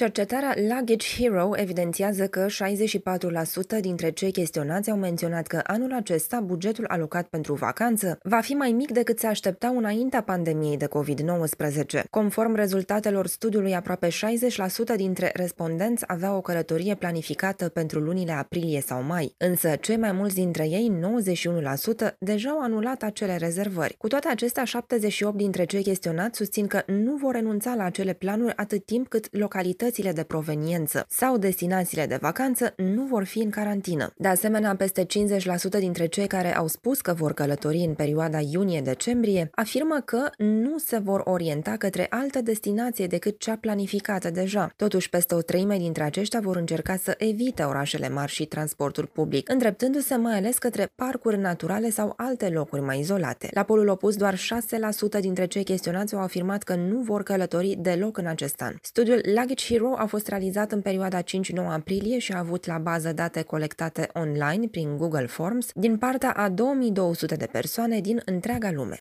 Cercetarea Luggage Hero evidențiază că 64% dintre cei chestionați au menționat că anul acesta bugetul alocat pentru vacanță va fi mai mic decât se așteptau înaintea pandemiei de COVID-19. Conform rezultatelor studiului, aproape 60% dintre respondenți aveau o călătorie planificată pentru lunile aprilie sau mai, însă cei mai mulți dintre ei, 91%, deja au anulat acele rezervări. Cu toate acestea, 78 dintre cei chestionați susțin că nu vor renunța la acele planuri atât timp cât localitățile de proveniență sau destinațiile de vacanță nu vor fi în carantină. De asemenea, peste 50% dintre cei care au spus că vor călători în perioada iunie-decembrie afirmă că nu se vor orienta către altă destinație decât cea planificată deja. Totuși, peste o treime dintre aceștia vor încerca să evite orașele mari și transportul public, îndreptându-se mai ales către parcuri naturale sau alte locuri mai izolate. La polul opus, doar 6% dintre cei chestionați au afirmat că nu vor călători deloc în acest an. Studiul Luggage Hero a fost realizat în perioada 5-9 aprilie și a avut la bază date colectate online prin Google Forms din partea a 2200 de persoane din întreaga lume.